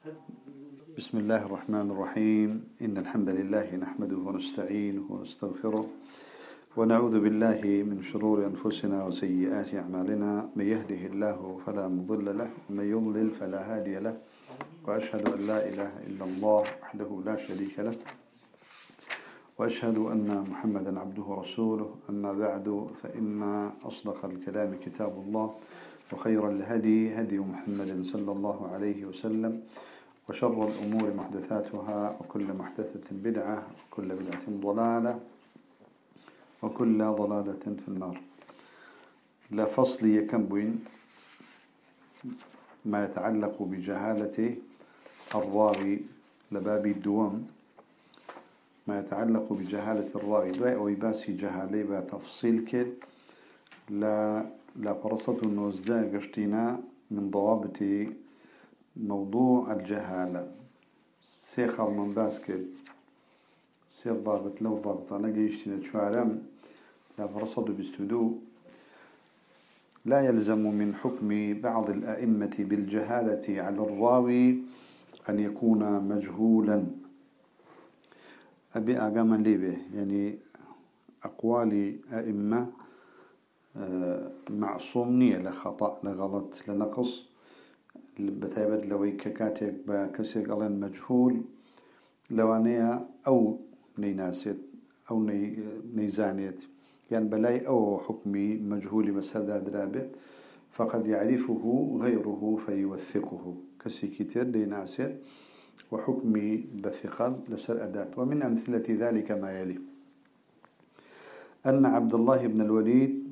بسم الله الرحمن الرحيم. إن الحمد لله نحمده ونستعينه ونستغفره ونعوذ بالله من شرور أنفسنا وسيئات أعمالنا. من يهده الله فلا مضل له ومن يضلل فلا هادي له، وأشهد أن لا إله إلا الله وحده لا شريك له، وأشهد أن محمدا عبده ورسوله. أما بعد، فإن أصدق الكلام كتاب الله، وخير الهدي هدي محمد صلى الله عليه وسلم، وشر الأمور محدثاتها، وكل محدثة بدعة، وكل بدعة ضلالة، وكل ضلالة في النار. لا فصل يكمبين ما يتعلق بجهالة الراوي لباب الدوام، ما يتعلق بجهالة الراوي دواء ويباسي جهالي بتفصيل كل لا فرصة النوزداء قشتنا من ضوابط موضوع الجهالة. سيخر من باسكت سير ضابط لو ضابط أنا قيشتنا تشوارم لا فرصة بستدو. لا يلزم من حكم بعض الأئمة بالجهالة على الراوي أن يكون مجهولا. أبي أقاما ليبه يعني أقوال أئمة معصومنية لخطأ لغلط لنقص بتعبد لوي ككاتك بكسر قلن مجهول لوانيا أو نيناسيت أو نيزانيت يعني بلاي أو حكمي مجهول مسألة درابة فقد يعرفه غيره فيوثقه كسي كتير ديناسيت وحكمي بثقل لسر أدات. ومن أمثلة ذلك ما يلي: أن عبد الله بن الوليد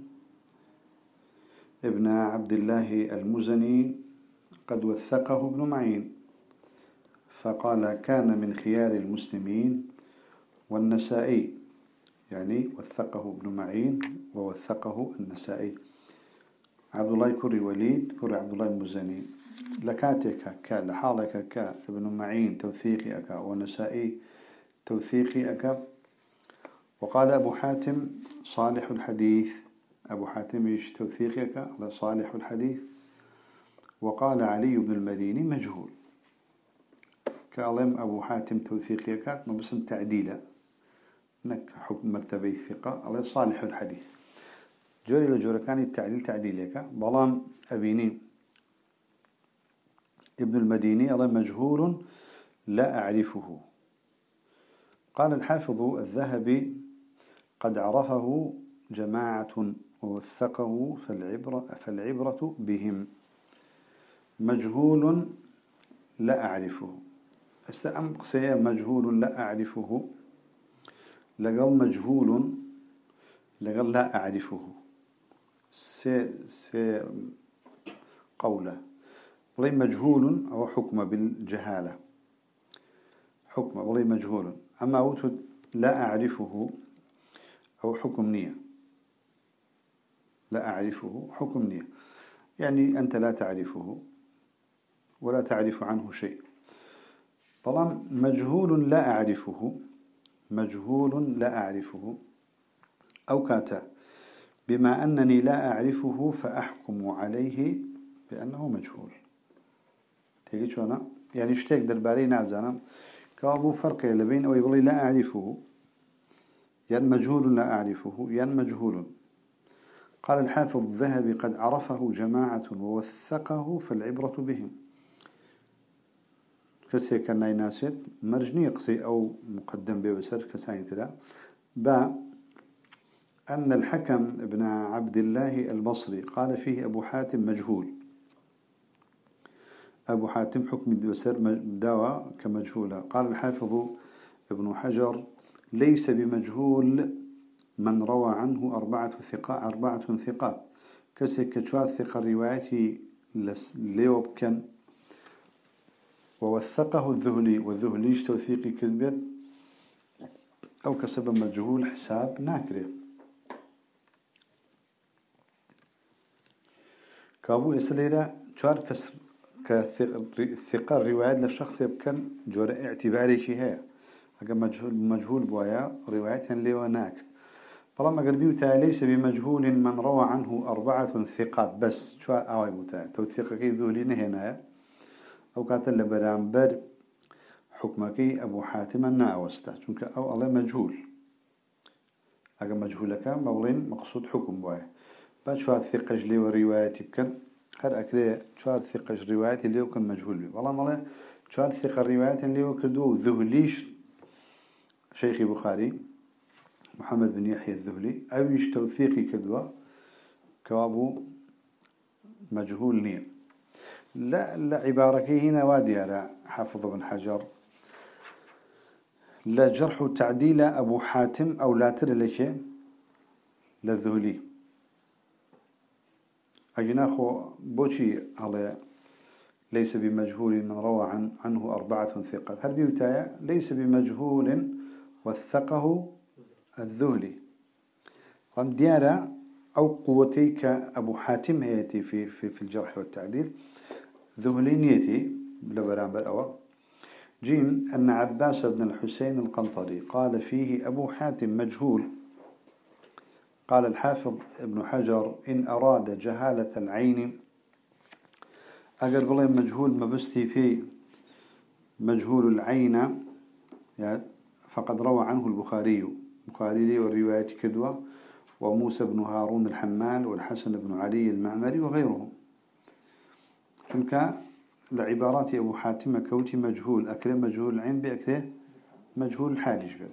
ابن عبد الله المزني قد وثقه ابن معين فقال كان من خيار المسلمين. والنسائي يعني وثقه ابن معين ووثقه النسائي. عبد الله كري وليد كري عبد الله المزني لكاتك كا لحالك كا ابن معين توثيقي أكا ونسائي توثيقي أكا. وقال أبو حاتم صالح الحديث، أبو حاتم يش توثيقي أكا صالح الحديث. وقال علي بن المديني مجهول. كالم أبو حاتم توثيقي أكا ما بسم تعديله نك حكم مرتبة ثقة على صالح الحديث. جوري لجوري كان التعديل تعديلك بلام أبينين ابن المديني على مجهول لا أعرفه. قال الحافظ الذهبي قد عرفه جماعة ووثقه فالعبرة بهم. مجهول لا أعرفه استأم قصي مجهول لا أعرفه لقل مجهول لقل لا أعرفه سي قوله ولي مجهول أو حكم بالجهالة حكم ولي مجهول. أما أوتد لا أعرفه أو حكم نية. لا أعرفه حكم نية يعني أنت لا تعرفه ولا تعرف عنه شيء. طالما مجهول لا أعرفه مجهول لا أعرفه أو كاتا بما أنني لا أعرفه فأحكم عليه بأنه مجهول. تيجي شو أنا يعني اشتاق درباري نازانا كابو فرق بين أو يقول لا أعرفه يعني مجهول لا أعرفه يعني مجهول. قال الحافظ الذهبي قد عرفه جماعة ووثقه فالعبرة بهم. كسي كان ناسيت مرجني قصي أو مقدم بوسر كساين تلا با أن الحكم ابن عبد الله البصري قال فيه أبو حاتم مجهول. أبو حاتم حكم بسر داوى كمجهولة. قال الحافظ ابن حجر ليس بمجهول من روى عنه أربعة ثقات كسي كتشوار ثقة روايتي ليوب كان ووثقه الذهلي والذهليش توثيقي كذبت أو كسب مجهول حساب ناكره. كابو يسليلا شوار كسر كثقة الروايات للشخص يبكن جور اعتباري شيء أجا مجهول بوايا روايات لي وناكت. طالما قربي وتا ليس بمجهول من روى عنه أربعة ثقات بس شوار أوي بتا توثيق كي ذهلي هنا أو كاتل لبرامبر حكمكي أبو حاتم الناوستا چونك أو الله مجهول أجا مجهول كان بولين مقصود حكم واه بعد شوار ثقة جلي ورواياتي بكن هر أكله شوار ثقة رواياتي اللي يكون مجهول بي والله ماله شوار ثقة روايات اللي يكدو ذهليش شيخ بخاري محمد بن يحيى الذهلي أو توثيقي كدوا كوابو مجهول نية لا عباركي هنا وادي على حافظ بن حجر لا جرح تعديل أبو حاتم أو لا ترى لك للذهلي أجناخو بوشي على ليس بمجهول من روى عنه أربعة ثقات هل بيوتايا ليس بمجهول وثقه الذهلي قام ديارة أو قوتيك أبو حاتم هيتي في الجرح والتعديل ذهلي نيتي لبرامبر أو جيم أن عباس بن الحسين القنطري قال فيه أبو حاتم مجهول قال الحافظ ابن حجر إن أراد جهالة العين أقل بالله مجهول ما بستي فيه مجهول العين يعني فقد روى عنه البخاري والرواية كدوة وموسى بن هارون الحمال والحسن بن علي المعمري وغيرهم فنك لعبارات أبو حاتم كوتي مجهول أكله مجهول العين بأكله مجهول الحال جبل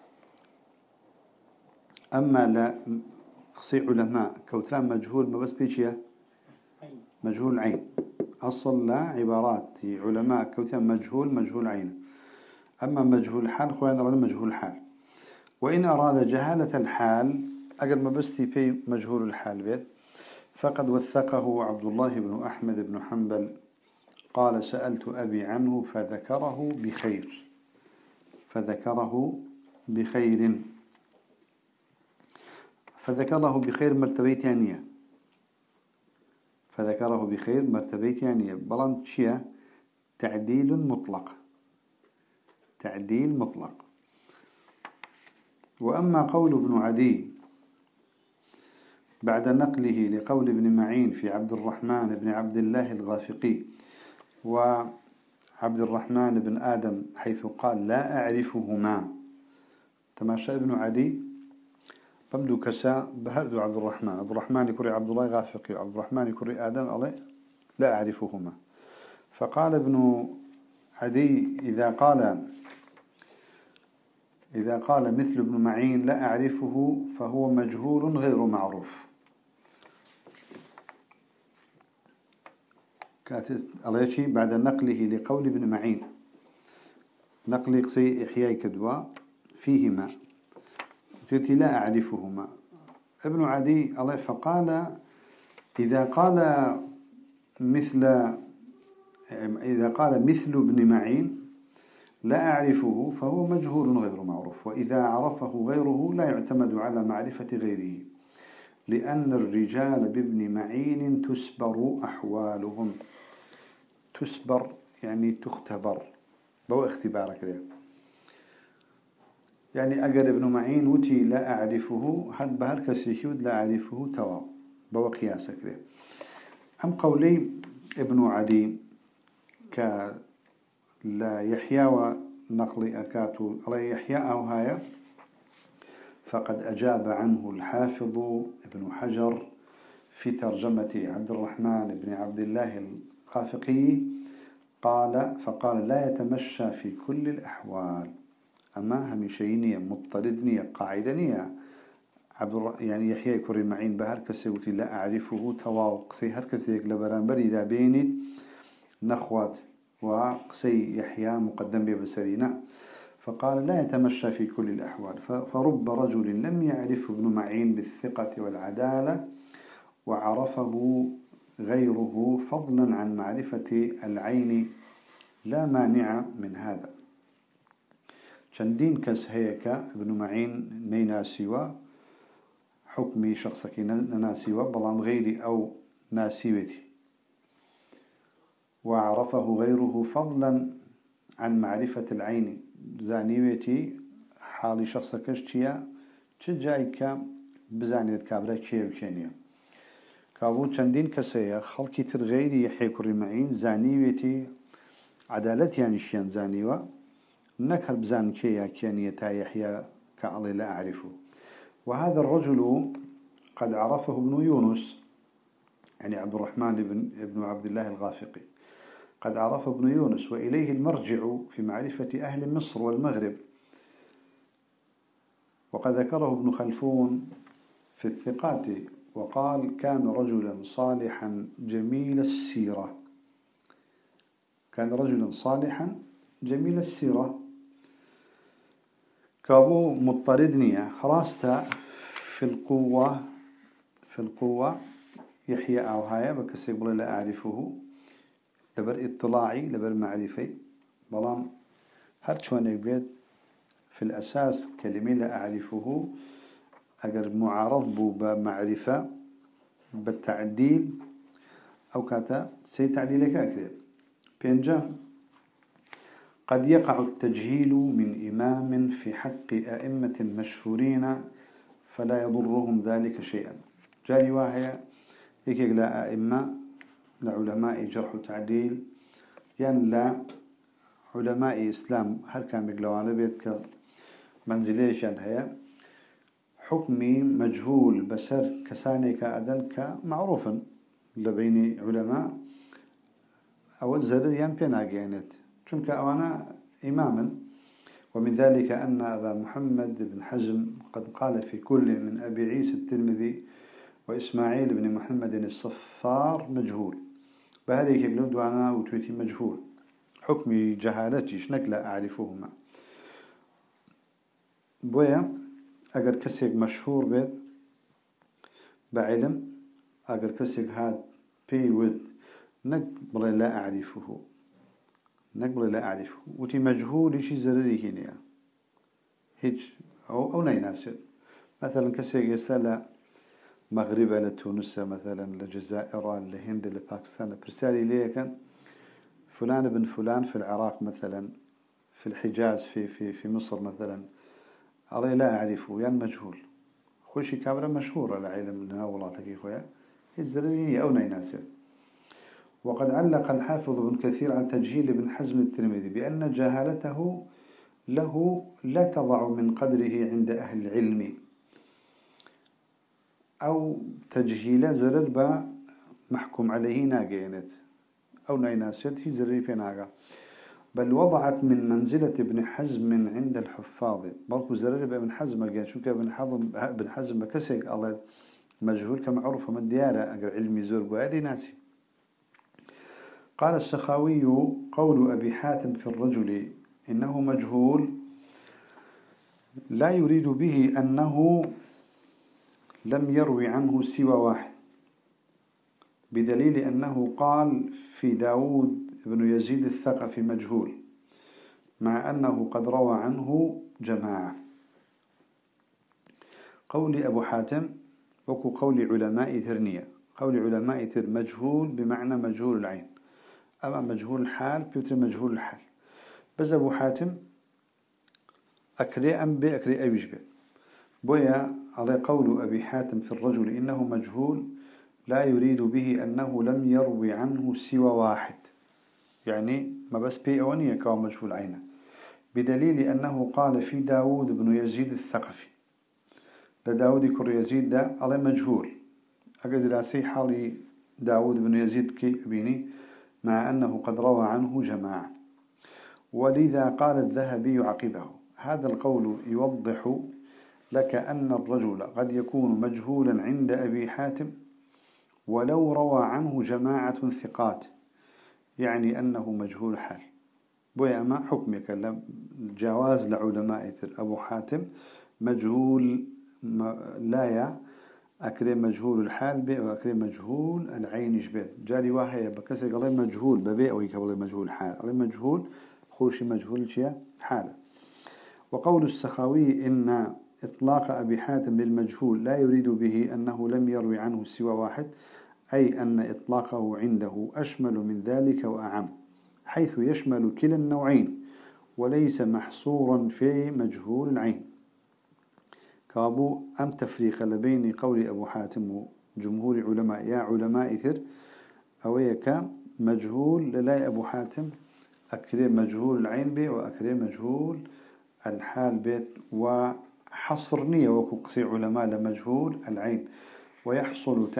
أما لا قصي علماء كوتلان مجهول ما بس بيشيا مجهول العين أصل لا عبارات علماء كوتلان مجهول عين أما مجهول الحال خوان رأينا مجهول الحال وإن أراد جهالة الحال أقل ما بستي في مجهول الحال بيت فقد وثقه عبد الله بن أحمد بن حنبل قال سألت أبي عنه فذكره بخير مرتبة ثانية بلان تشيا تعديل مطلق وأما قول ابن عدي بعد نقله لقول ابن معين في عبد الرحمن بن عبد الله الغافقي وعبد الرحمن بن آدم حيث قال لا أعرفهما تماشى ابن عدي بمدو كساء بهردو عبد الرحمن يكري عبد الله غافقي وعبد الرحمن يكري آدم عليه لا أعرفهما فقال ابن عدي إذا قال مثل ابن معين لا أعرفه فهو مجهول غير معروف عليه بعد نقله لقول ابن معين نقل قصي إحياء كدوا فيهما قلت لا أعرفهما ابن عدي عليه فقال إذا قال مثل ابن معين لا أعرفه فهو مجهول غير معروف وإذا عرفه غيره لا يعتمد على معرفة غيره لأن الرجال بابن معين تسبر أحوالهم تسبر يعني تختبر بو اختبارك له يعني أقل ابن معين وتي لا أعرفه حد بهر كسيشود لا أعرفه توا بو قياسك له أم قولي ابن عدي لا يحيى ونقل أكاتو الله يحيى أو هاي فقد أجاب عنه الحافظ ابن حجر في ترجمة عبد الرحمن بن عبد الله الغافقي فقال لا يتمشى في كل الأحوال أما هميشينية مضطردنية قاعدنية يعني يحيى يكري معين بهر كسيوتي لا أعرفه تواوق سي هر كسيك لبرانبر إذا بيني نخوات وقسي يحيى مقدم ببسرينا فقال لا يتمشى في كل الأحوال فرب رجل لم يعرف ابن معين بالثقة والعدالة وعرفه غيره فضلا عن معرفة العين لا مانع من هذا شندين كس هيك ابن معين نيناسيوا حكمي شخصك ناسيوا بلام غيري أو ناسيوتي وعرفه غيره فضلا عن معرفة العين زانيوتي حالي شخصك اشتيا تجايك بزانيت كابرا كي وكينيا كابو چندين كسيا خلقي تر غيري يحيى كري معين زانيوتي عدالة يعني شيان زانيوا نكهر بزان كيا كيانية يحيى كعلي لا أعرفه. وهذا الرجل قد عرفه ابن يونس، يعني عبد الرحمن ابن عبد الله الغافقي، قد عرف ابن يونس، وإليه المرجع في معرفة أهل مصر والمغرب. وقد ذكره ابن خلفون في الثقات وقال: كان رجلا صالحا جميل السيرة. كان رجلا صالحا جميل السيرة. كابو مضطردني خراستا في القوة يحيى أو هاي بكسي بلا لا أعرفه لبر اطلاعي لبر معرفي بلام هرشوان يبيت في الأساس كلمة لا أعرفه أجر معارض بمعرفة بالتعديل أو كاتا سيتعديل كاكري بينجا. قد يقع التجهيل من إمام في حق أئمة مشهورين فلا يضرهم ذلك شيئا. جاري واهية لا أئمة لعلماء جرح وتعديل يعني لا علماء إسلام هل كان بقلوان بيتك منزليش هي حكمي مجهول بسر كساني كأدن كمعروفا لبين علماء أو زرر ينبينا جينت چونك أوانا إماما. ومن ذلك أن أبا محمد بن حزم قد قال في كل من أبي عيسى الترمذي وإسماعيل بن محمد الصفار مجهول. بهذه يقولون دوانا وتويتي مجهول حكمي جهالتي شنك لا أعرفهما. بويا أجر كسيك مشهور بيت بعلم أجر كسيك هاد بيود نقبل لا أعرفه نقبل لا أعرفه وتي مجهول شيء زرري هنا هيج أو نيناسب. مثلا كسيك يسأل مغربة لتونس مثلا لجزائر لهند لباكستان برسالي ليه كان فلان بن فلان في العراق مثلا في الحجاز في مصر مثلا علي لا أعرفه يعني مجهول خوشي كامرة مشهورة لعلم لنا ولاتك خويا الزرري أو نيناسب. وقد علق الحافظ ابن كثير عن تجهيل ابن حزم الترمذي بأن جهالته له لا تضع من قدره عند أهل العلم أو تجهيل زرر محكوم عليه ناقينت أو نيناسيت هي زرري في ناقا، بل وضعت من منزلة ابن حزم عند الحفاظ. بلكو زرر ابن حزم قال شو ابن حزم بكسيك الله مجهول كمعروف من ديارة أقر علمي زور بهذه ناسي. قال السخاوي: قول أبي حاتم في الرجل إنه مجهول لا يريد به أنه لم يروي عنه سوى واحد، بدليل أنه قال في داود بن يزيد الثقفي مجهول مع أنه قد روى عنه جماعة. قول أبو حاتم وكو قول علماء ثرنية. قول علماء ثر مجهول بمعنى مجهول العين، أما مجهول الحال بيوتر مجهول الحال. بس أبو حاتم أكري أم بأكري أي بيشبه بويا على قول أبي حاتم في الرجل إنه مجهول لا يريد به أنه لم يروي عنه سوى واحد، يعني ما بس بي أونية كوا مجهول عينه، بدليل أنه قال في داود بن يزيد الثقفي. لداود كر يزيد ده على مجهول أقد راسي حالي داود بن يزيد كي أبيني مع أنه قد روى عنه جماعة. ولذا قال الذهبي عقبه: هذا القول يوضح لك أن الرجل قد يكون مجهولا عند أبي حاتم ولو روى عنه جماعة ثقات، يعني أنه مجهول حال. بويا ما حكمك جواز لعلماء أبو حاتم مجهول لا أكرم مجهول الحال بي وأكرم مجهول العين جبال. جاري واحد بكسر قال مجهول ببيع ويكبر مجهول حال قال مجهول خوش مجهول شيء حاله. وقول السخاوي إن إطلاق أبي حاتم للمجهول لا يريد به أنه لم يروي عنه سوى واحد، أي أن إطلاقه عنده أشمل من ذلك وأعم، حيث يشمل كلا النوعين وليس محصورا في مجهول العين. كابو أم تفريق لبين قول أبو حاتم وجمهور علماء يا علماء إثر أويك مجهول للا أبو حاتم أكري مجهول العين به وأكري مجهول الحال بيت وحصر نية وكقصي علماء لمجهول العين ويحصل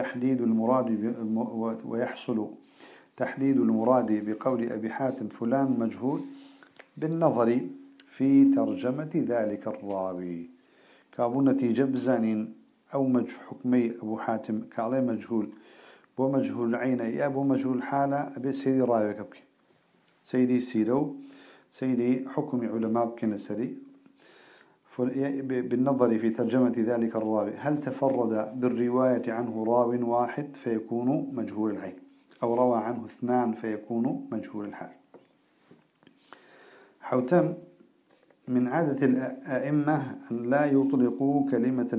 تحديد المراد بقول أبي حاتم فلان مجهول بالنظر في ترجمة ذلك الراوي كابو نتيجة بزانين أو حكمي أبو حاتم كعلي مجهول بو مجهول العين يا بو مجهول الحالة أبي سيدي راوي كبكي سيدي سيرو سيدي حكم علماء بكنا سري بالنظر في ترجمة ذلك الراوي هل تفرد بالرواية عنه راو واحد فيكون مجهول العين أو روى عنه اثنان فيكون مجهول الحال. حوتم من عادة الأئمة أن لا يطلقوا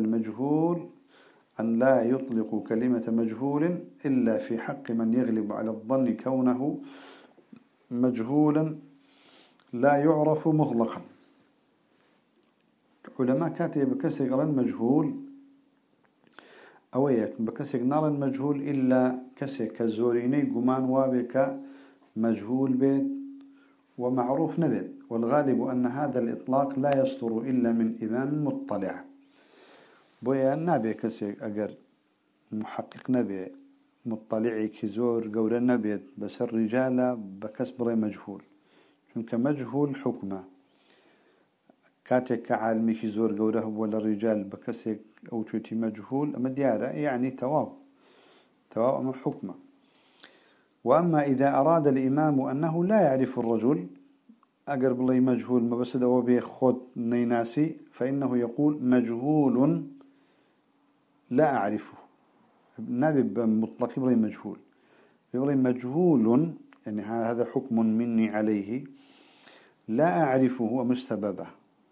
كلمة مجهول إلا في حق من يغلب على الظن كونه مجهولا لا يعرف مطلقا. علماء كاتب بكسر مجهول أويك بكسر نار مجهول إلا كسر كزوريني قمان وابك مجهول بيت ومعروف نبت والغالب أن هذا الإطلاق لا يصدر إلا من إمام مطلع بويا نبي كسر أجر محقق نبي مطلعي كزور قور نبيت بس الرجال بكسبر مجهول شنك مجهول حكمه كاتك كعالمي كزور قوره ولا الرجال بكسر أو توتي مجهول أما ديارة يعني تواب أما حكمه. وأما إذا أراد الإمام أنه لا يعرف الرجل أقرب الله مجهول ما بس دوا بيخد نيناسي فإنه يقول مجهول لا أعرفه نبي مطلق يبغي مجهول يبغي مجهول يعني هذا حكم مني عليه لا أعرفه ومش سببه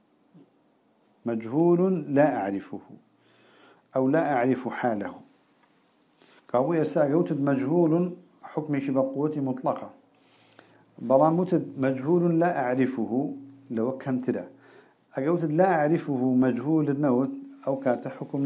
مجهول لا أعرفه أو لا أعرف حاله كاوية ساقوتد مجهول حكم شبه قوتي مطلقة براموتد مجهول لا أعرفه لو كنت له أقوتد لا أعرفه مجهول النوت أو كات حكم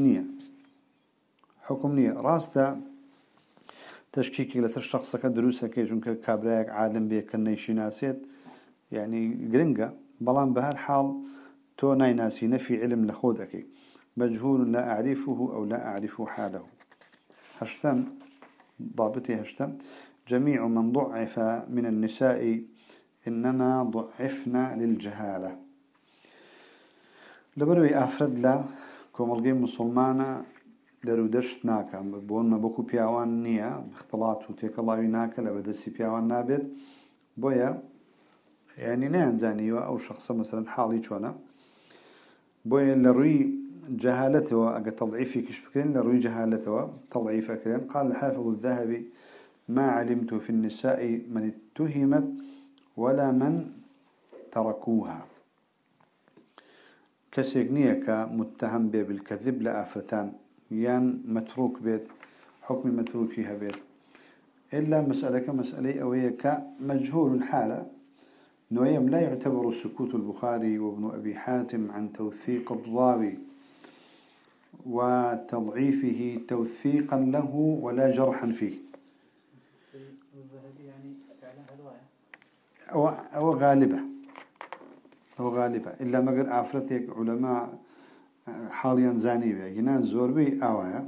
نية راستا تشكيكي لسر شخص كدروسة كيجون كابراك عالم بيك كنيشي ناسيت يعني قرنقة بلان بهالحال تو نايناسي نفي علم لخودك مجهول لا أعرفه أو لا أعرف حاله. هشتم ضابطي هشتم جميع من ضعف من النساء إنما ضعفنا للجهالة لبروي أفرد لا كومالجي مسلمانة درودشت ناكا بون ما بوكو بياوان نية اختلاط وتيك الله ناكا لبدسي بياوان نابد بويا يعني نانزاني أو شخص مثلا حالي شوانا بويا لروي جهالته أجا تضعيفي كشبكين لروي جهالته تضعيف أكرين قال الحافظ الذهبي ما علمت في النساء من اتهمت ولا من تركوها كسيقنية كمتهم به بالكذب لأفرتان يان متروك بيت حكم متروكيها بيت إلا مسألة كمسألة أوية كمجهول الحالة نويم لا يعتبر سكوت البخاري وابن أبي حاتم عن توثيق الراوي وتضعيفه توثيقا له ولا جرحا فيه أو غالبة إلا ما قد عفرتك علماء حاليا زاني بها جنان زوربي أوايا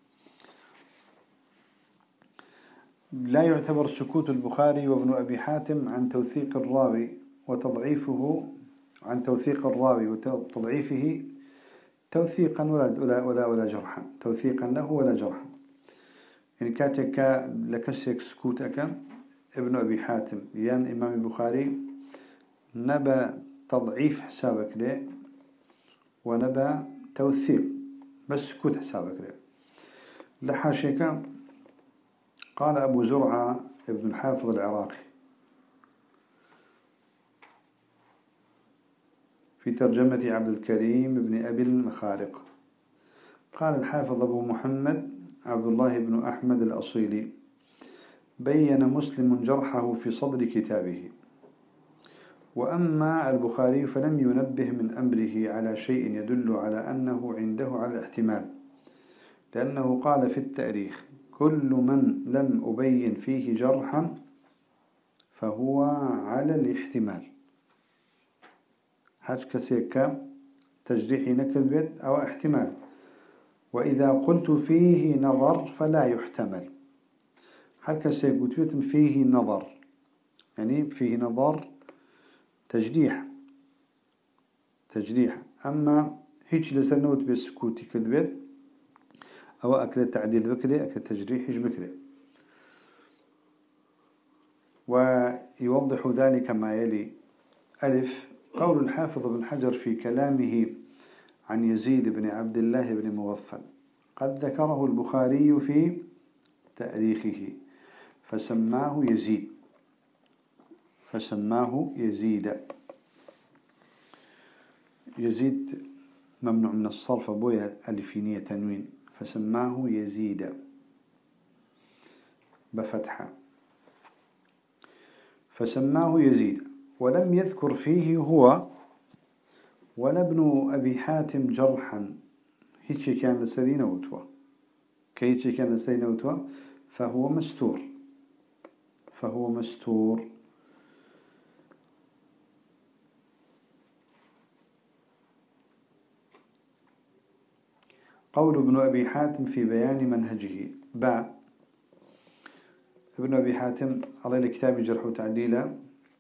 لا يعتبر سكوت البخاري وابن أبي حاتم عن توثيق الراوي وتضعيفه عن توثيق الراوي وتضعيفه توثيقا ولا جرحا توثيقا له ولا جرحا يعني كاتك لكسك سكوتك ابن أبي حاتم يان إمام البخاري نبى تضعيف حسابك له ونبى توثيق بس سكوت حسابك له لحاشيك قال أبو زرعة ابن الحافظ العراقي في ترجمة عبد الكريم بن أبي المخارق قال الحافظ أبو محمد عبد الله بن أحمد الأصيلي بين مسلم جرحه في صدر كتابه وأما البخاري فلم ينبه من أمره على شيء يدل على أنه عنده على الاحتمال لأنه قال في التاريخ كل من لم أبين فيه جرحا فهو على الاحتمال. هاج كسيك تجريحي نكد بيت أو احتمال. وإذا قلت فيه نظر فلا يحتمل. هل كسيك قلت بيت فيه نظر، يعني فيه نظر تجريح. أما هيك لسنوت بسكوتي كذبت أو أكل تعديل بكري، أكل تجريح بكري. ويوضح ذلك ما يلي: ألف، قول الحافظ بن حجر في كلامه عن يزيد بن عبد الله بن مغفل: قد ذكره البخاري في تاريخه فسماه يزيد. يزيد ممنوع من الصرف بويا ألفينية تنوين، فسماه يزيد بفتحة، فسماه يزيد. ولم يذكر فيه هو ولا ابن أبي حاتم جرحا، هيك كان لسرين وتوى، كيتش كان لسرين وتوى، فهو مستور. قول ابن أبي حاتم في بيان منهجه: باء، ابن أبي حاتم على الكتاب جرح وتعديل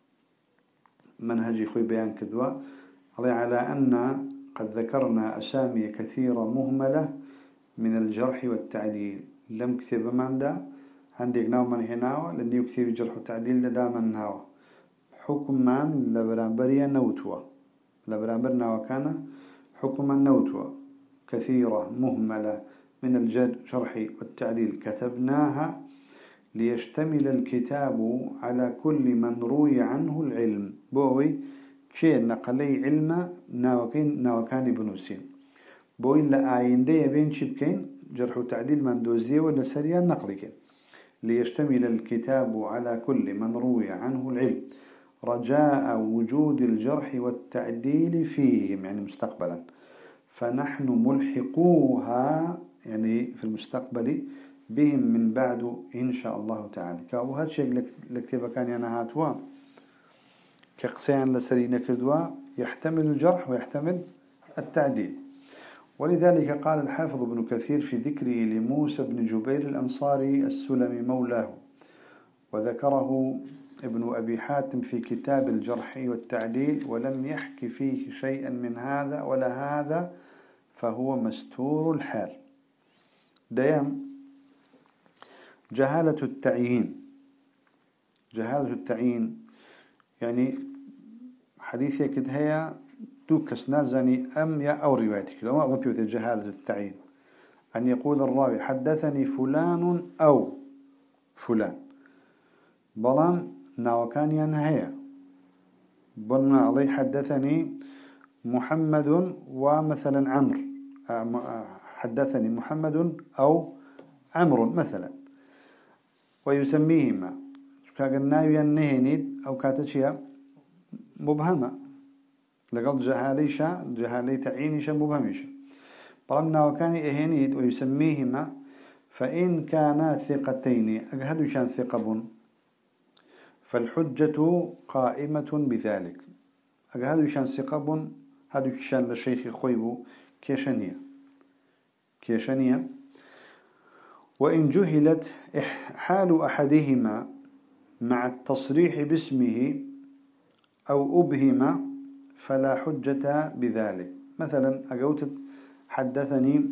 منهجي خوي بيان كدوى على أن قد ذكرنا أسامي كثيرة مهملة من الجرح والتعديل. لم كتب من دا عندك ناو من هناو لأنه كتب جرح وتعديل دا من هاو حكما لبرانبريا نوتوا، لبرانبرنا وكان حكما نوتوا كثيرة مهملة من الجرح والتعديل كتبناها ليشتمل الكتاب على كل من روي عنه العلم. بوي شيء نقلي علم ناوكان بنوسين بوي لا آين دي بين شبكين جرح وتعديل من دوزيه ولا سريا نقلك. ليشتمل الكتاب على كل من روي عنه العلم رجاء وجود الجرح والتعديل فيهم، يعني مستقبلا، فنحن ملحقوها يعني في المستقبل بهم من بعد إن شاء الله تعالى. كأبو هذا الشيء لكتابة كان ينهاتوا كقسيان لسرين كردوا يحتمل الجرح ويحتمل التعديل. ولذلك قال الحافظ ابن كثير في ذكره لموسى بن جبير الأنصاري السلمي مولاه، وذكره ابن أبي حاتم في كتاب الجرح والتعديل ولم يحكي فيه شيئا من هذا ولا هذا، فهو مستور الحال. ديام جهالة التعيين يعني حديث يكد هي دوكس نازني أم يا أو روايتك لو ما في جهالة التعيين أن يقول الراوي حدثني فلان أو فلان، بلان ناوكان ينهي بلنا علي حدثني محمد ومثلا عمرو، حدثني محمد أو عمرو مثلا، ويسميهما كقلنا ينهيني أو كاتشيا مبهمة لقد جهالي تعينيشا مبهميشا، بلنا وكان إهينيد ويسميهما فإن كانا ثقتين أجهد شان ثقب فالحجة قائمة بذلك. أجهد شان ثقب هذا شان لشيخ خويبو كيشانية. وإن جهلت حال أحدهما مع التصريح باسمه أو أبهم فلا حجة بذلك. مثلا أقولت حدثني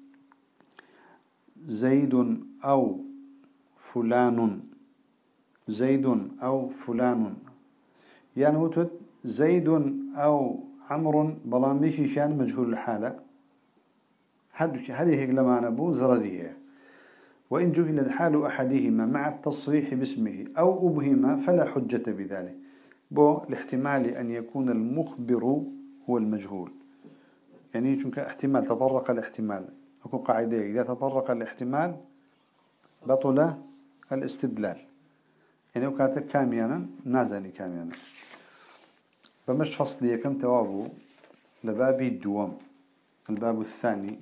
زيد أو فلان، يعني وتد زيد أو عمرو بلاميشي شان مجهول الحالة، هذه لما نبو زردية. وإن جهل حال أحدهما مع التصريح باسمه أو أبهم فلا حجة بذلك، الاحتمال أن يكون المخبر هو المجهول، يعني يمكن احتمال تطرق الاحتمال، أكون قاعدة إذا تطرق الاحتمال بطل الاستدلال، يعني وكاتب كاميانا نازني كاميانا. فمش فصلي كم توابو لبابي الدوام الباب الثاني.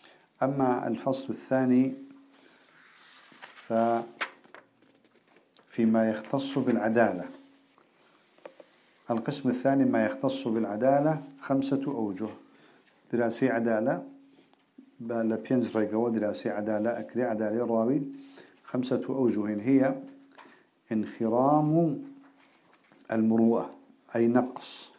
أما الفصل الثاني ففي فيما يختص بالعدالة. القسم الثاني ما يختص بالعدالة 5 أوجه. دراسي عدالة لبينز ريقوا دراسي عدالة أكري عدالة الراوي 5 أوجه هي: انخرام المروءة أي نقص،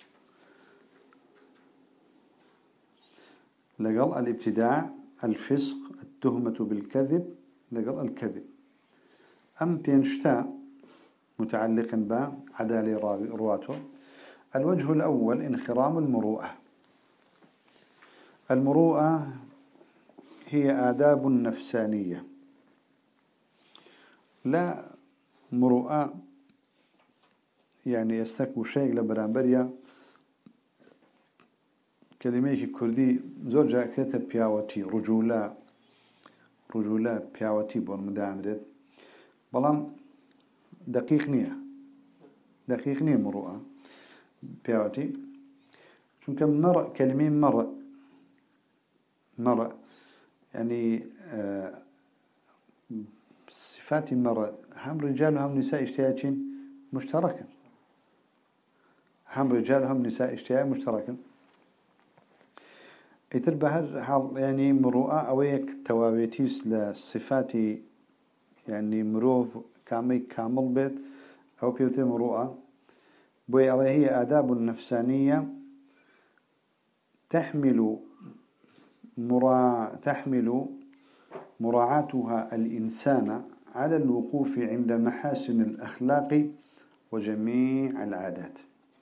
لقل الابتداع، الفسق، التهمة بالكذب، لقل الكذب. أم بينشتا متعلق بعدالة رواته. الوجه الأول انخرام المروءة. المروءة هي آداب نفسانية، لا مروءة يعني يستكبو شيء لبرانبريا. كلمة كردي زوجة كتب بياوتي رجولة بياوتي بون مداندرت، بلام دقيق نية مروءة بياوتي. چونك مرء كلمة مرء يعني صفات مرء هم رجال وهم نساء اشتياكين مشتركا، هم رجال وهم نساء اشتياء مشتركا. يتر بهر حال يعني مروءة أويك توابيتيس لصفات يعني مروف كامل بيت أو بيوتي مروءة بوي عليه. هي آداب نفسانية تحمل مراعاتها الإنسان على الوقوف عند محاسن الأخلاق وجميع العادات.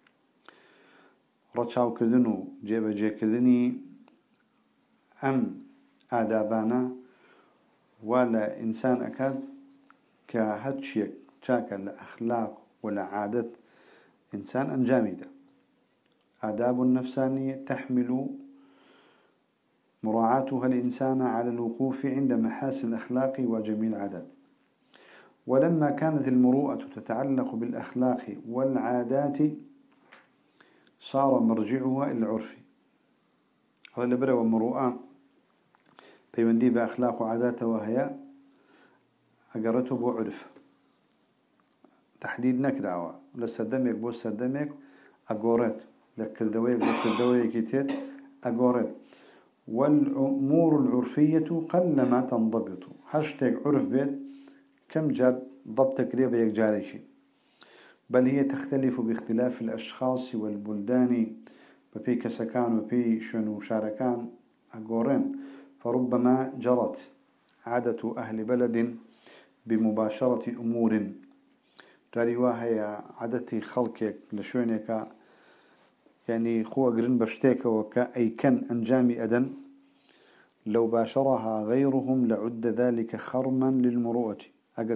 رتشاو كردنو جيب كردني أم آدابانا ولا إنسان أكاد كهتشيك تاكا لأخلاق ولا عادة إنسان أنجامدة. آداب نفسانية تحمل مراعاتها الإنسان على الوقوف عند محاسن الأخلاق وجميع العادات. ولما كانت المروءة تتعلق بالأخلاق والعادات صار مرجعها إلى العرف. على البر والمروءة بيوندي بأخلاق وعاداته وهي أقرته بعرف تحديد نكراوة لسردمك بو سردمك أقورت ذكر دويك كتير أقورت. والأمور العرفية قلما تنضبط. هاشتاج عرف بيت كم جار ضبط قريبا يكجاريشي، بل هي تختلف باختلاف الأشخاص والبلدان وفي كسكان وفي شنو شاركان أقورين. فربما جرت عادة أهل بلد بمباشرة أمور تاريوها هي عادة خلقك لشونك يعني خو قرن بشتيك أي كان أنجامي أدن لو باشرها غيرهم لعد ذلك خرما للمروءة. أجر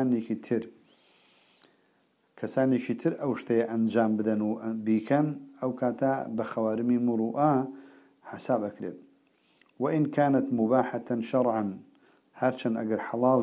كساني كتير أو شتي أنجام بدنو بيكن أو كاتا بخوارمي مروءة حساب أكرد. وإن كانت مباحة شرعا هرشن أجر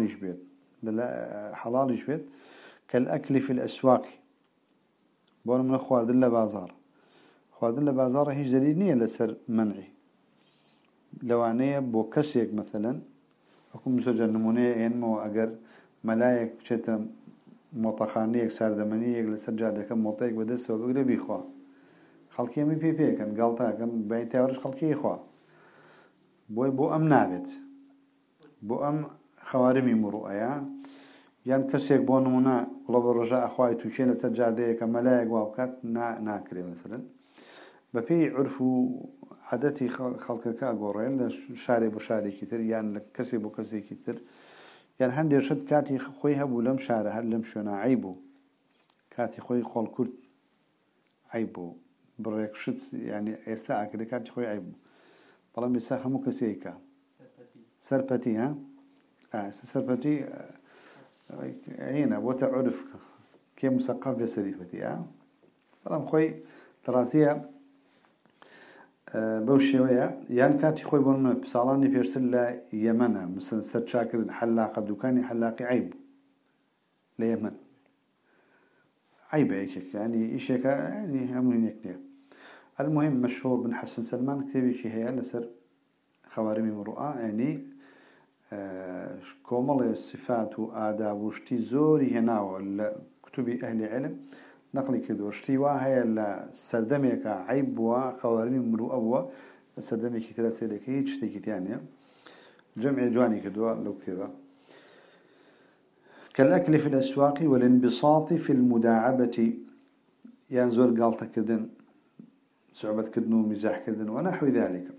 حلال يشبت كالأكل في الأسواق. بون من خواردن لبازار هيج دليل نية لسر منعي. لو عنية بوكسيك مثلا أكون مسجل نمونية ينمو أجر ملايك شتا مطخانيك ساردمانيك لسر جادة كم موطيك بدس وبقري بيخوا خلقية مي بي كان قالتها كان باين تاورش خلقية خوا بو أم نابت بو أم خوارمي مروءة يعني كسيك بو نمونا والله بالرجاء أخوائي توشين لسر جادة كملايك وابكات ناكري مثلا بفي عرفو عادتي خلقك أقورين لشاري بشاري كتير يعني لكسي بكسي كتير يعني هندي رشد كاتي خويها بولم شارع هل لم شنا عيبو كاتي خوي خال كرت عيبو بريك شد يعني يستاء كده كاتي خوي عيبو طالما يساخ مو كسيكا سربتي سربتي هنا وتعرف كي مثقف بسريفتي طالما خوي دراسية بوشيوية يعني كانت يخوي بون بصالاني في يرسل يمنها مثلا سر شاكر حلاقة دكاني حلاقي عيب ليمن عيب هيك يعني إيش هيك يعني هم هيك. المهم مشهور بن حسن سلمان كتبي شيء هي لسر خوارمي مروءة يعني كومل الصفات وآداب وشتي زوري هنا ولا كتب أهل علم نقل كده شتي واهي السردميك عيب وخوارم مروءة السردميك ثلاثة لكي تشتي كتانية جمع جواني كده لو كتبه كالأكل في الأسواق والانبساط في المداعبة يعني زور قالتا كدن صعوبة كدن ومزاح كدن ونحو ذلك.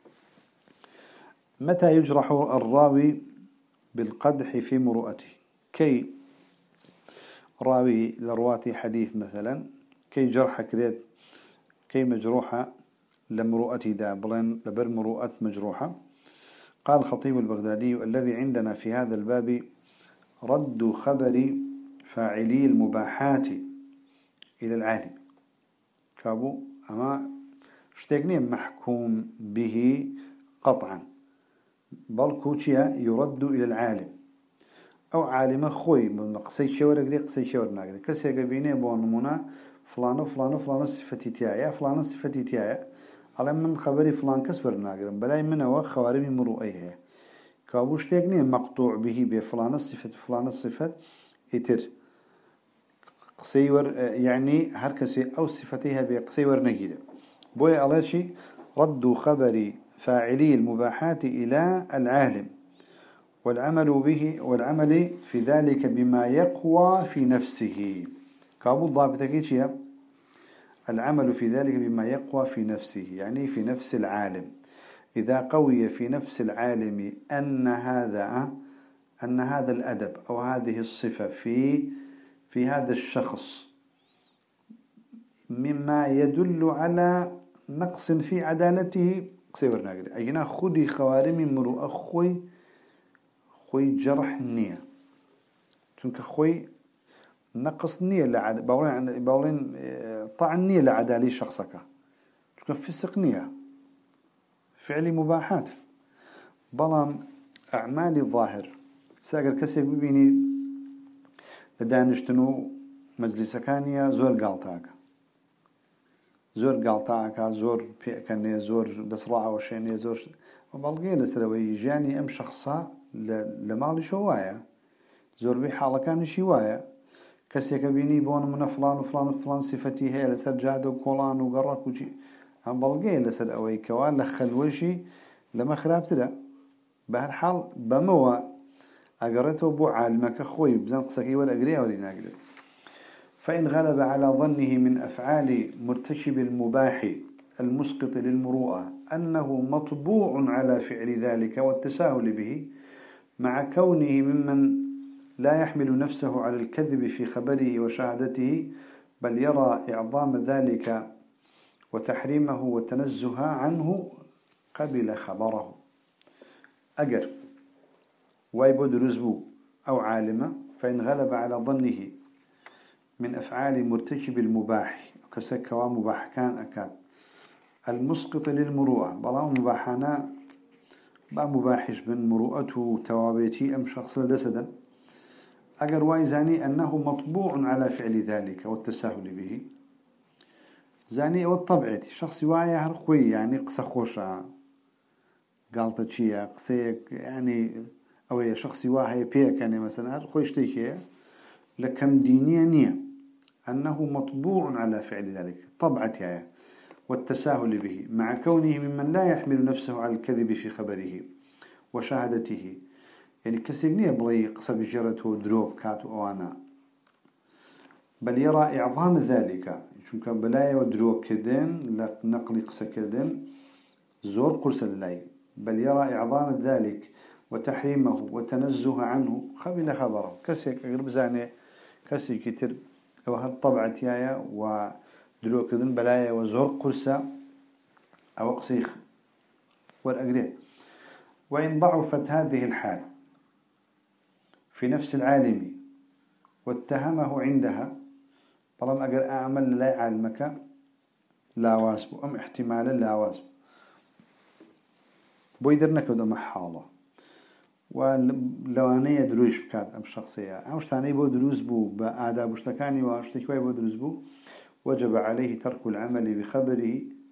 متى يجرح الراوي بالقدح في مروءته كي راوي لرواتي حديث مثلا كي جرح كريت كي مجروحة لمروءتي دابلين لبر مروءة مجروحة. قال الخطيب البغدادي الذي عندنا في هذا الباب رد خبر فاعلي المباحات إلى العالم كابو أما اشتقني محكوم به قطعا بل كوتشيا يرد إلى العالم أو عالم خوي من قصي شور قري قصي شور ناقري كسي قبيني بونمونا فلان وفلان وفلان صفتي تيايا فلان صفتي تيايا على من خبري فلان كسبر ناقر بلاي من هو خوارمي مروئيه كابوش تيقني مقطوع به بفلان الصفة فلان الصفة يتر قصيور يعني هركسي أو صفتيها بقصيور نجيدة بوي علاشي رد خبر فاعلي المباحات إلى العالم والعمل في ذلك بما يقوى في نفسه كابو الضابطة العمل في ذلك بما يقوى في نفسه يعني في نفس العالم إذا قوي في نفس العالم أن هذا الأدب أو هذه الصفة في هذا الشخص مما يدل على نقص في عدالته قصير ناقري أجنا خدي خوارمي مرو أخوي جرح نية چونك خوي نقص نية باولين طعن نية لعدالي شخصك چونك فسق نية فعلي مباحات بلام أعمال الظاهر ساقر كسي ببيني لدانشتنو مجلس كانيا زور قالتاك زور بيكني زور دسراعة وشيني زور وبلغي لسروي جاني أم شخصا لمالي شوايا زور بي حالة كان شوايا كسي كبيني بون من فلان وفلان وفلان صفتي هي لسر جاد وكولان وقرق وشي بلغي لسر أوي كوان لخلوشي لما خرابت له بهالحال بموا أقرته بو عالمك خوي بزن قصكي ولا أقريه ولا ناقري فإن غلب على ظنه من أفعال مرتكب المباح المسقط للمروءة أنه مطبوع على فعل ذلك والتساهل به مع كونه ممن لا يحمل نفسه على الكذب في خبره وشهادته بل يرى إعظام ذلك وتحريمه والتنزه عنه قبل خبره أجر وايبود رزبو أو عالمة فإن غلب على ظنه من أفعال مرتكب المباح كسكوا مباح كان أكاد المسقط للمروءة بلا مباحنا با مباحش بن مروءته توابيتي أم شخص لدسدا أجر وايزاني أنه مطبوع على فعل ذلك والتساهل به زاني والطبع الشخص واعي هرخوي يعني قصة خوشة قالت شيء قصيك يعني أو شخص واعي بيك يعني مثلا هرخوي اشتكي لكم دينية نية أنه مطبوع على فعل ذلك طبعتها والتساهل به مع كونه ممن لا يحمل نفسه على الكذب في خبره وشهادته يعني كسينية بلي قصة بجرته دروب كاتو أوانا بل يرى إعظام ذلك شنك بلاي ودروب كدن نقل قصة كدن زور قرص الله بل يرى إعظام ذلك وتحريمه وتنزه عنه قبل خبره كسيك أقرب زاني كسي كتر أو هالطبعة يايا ودروب كدن بلاي وزور قرصة أو قصيخ والأقريه وإن ضعفت هذه الحال في نفس العالم واتهمه عندها طالما أقر أعمل لا علمك لا واسب أم احتمالا لا واسب بويدرنك وده محالة ولو أنا يدروش بكات أم شخصية أو شتاني بو دروز بو بآداب وشتكاني واشتكوي بو دروز بو وجب عليه ترك العمل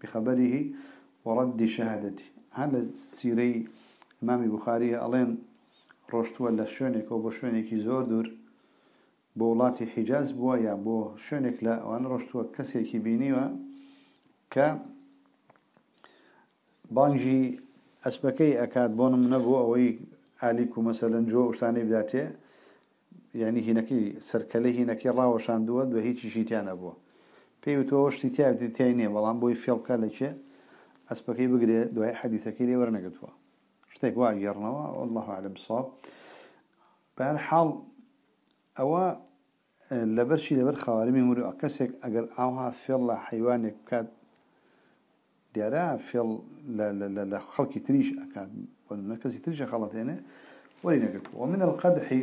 بخبره ورد شهادته هذا سيري إمام البخاري ألين روشتوا لشونك أو بشونك زور دور بولاتي حجاز بوا يا بو شونك لا وأنا روشتوا كسيكي بينيوا ك بانجي أسبكي أكاد بون من أبو أوي عليكو مثلا جو وشتاني بداته يعني هناكي سركلي هناكي راوشان دوا دو هيك شيتان أبو بيوتوش تيتاي تيتايني والله بوي فيل كالتشي أسبكي بقدر دو حديثك لي ورنقتوا شتيك واجرنا والله أعلم الصواب بهالحال أو لبرشي لبر خوارمي مرو أكسك أجر أوها فيل حيوانك كاد ديارا فيل لا خلقي تريش أكاد والمركز تريش خلط هنا ورينقتوا ومن القدح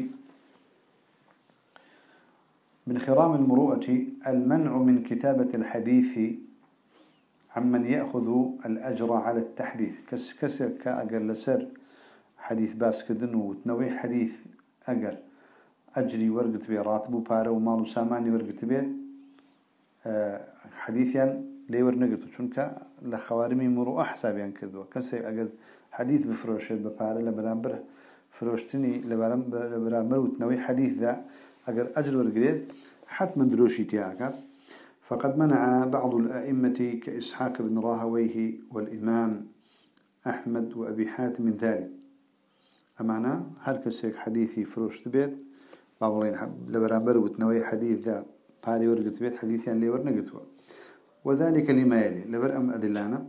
من خرام المروءة المنع من كتابة الحديث عمن يأخذ الأجر على التحديث كسر كأجر لسر حديث باس كدن وتنوي حديث أجر أجري ورقت بي راتب وبارا ومال وساماني ورقت بي حديثيا لي ورنقتو چونك لخوارمي مروءة حسابيا كدوا كسر أجر حديث بفروشت ببارا لبرامبر فروشتني لبرامبر وتنوي حديث ذا أجر أجر ورقت حتما دروشي تياكا فقد منع بعض الأئمة كإسحاق بن راهويه والإمام أحمد وأبي حاتم من ذلك أمانا هركسيك حديثي فروش تبيت باولين لبرامبر وتنوي حديث ذا باري ورقت بيت حديثيا لي ورنقتوا وذلك لما يلي لبرأم أدلانا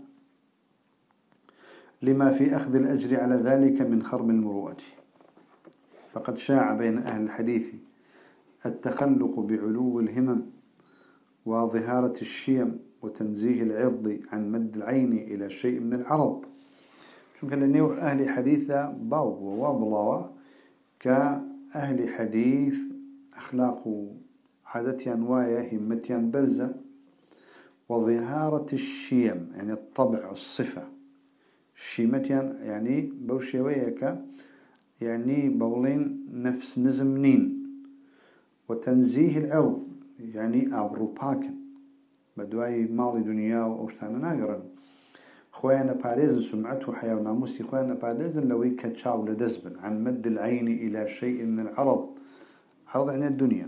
لما في أخذ الأجر على ذلك من خرم المروءة فقد شاع بين أهل الحديث التخلق بعلو الهمم وظهارة الشيم وتنزيه العرض عن مد العين إلى شيء من العرض شو كان لنيو أهل حديثة باو وابلاوا كأهل حديث أخلاق عادتيان وايا همتيان برزة وظهارة الشيم يعني الطبع الصفة الشيمتيان يعني بوشيويك يعني بولين نفس نزمنين وتنزيه العرض يعني أبروباكن بدواي مالي دنيا وأوشتانا ناقرن خوينا باريزن سمعته حياة وناموسي خوينا باريزن لوي كتشاو لدزبن عن مد العين إلى شيء من العرض عرض يعني الدنيا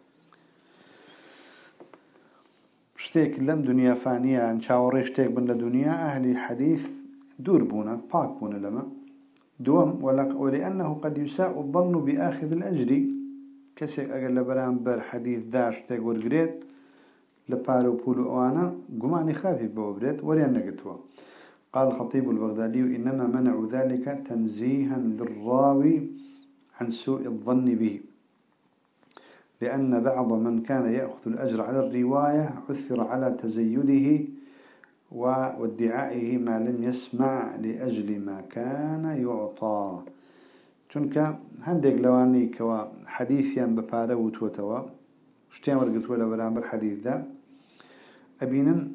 شتيك لم دنيا فانية عن شاوري شتيك بن لدنيا أهل حديث دور بونا باك بونا لما دوم ولأنه قد يساء الظن بآخذ الأجر كسيك أقل برامبر حديث داش تقول قريت لبارو بولو أنا قماني خافي بوبريت وريان نقتوا قال الخطيب البغدادي إنما منع ذلك تنزيها للراوي عن سوء الظن به لأن بعض من كان يأخذ الأجر على الرواية عثر على تزيده وادعائه ما لم يسمع لأجل ما كان يعطى چونك هندق لواني كوا حديثيا ببارا وتوتوا شتيان ورقت ولا برامبر حديث دا أبينن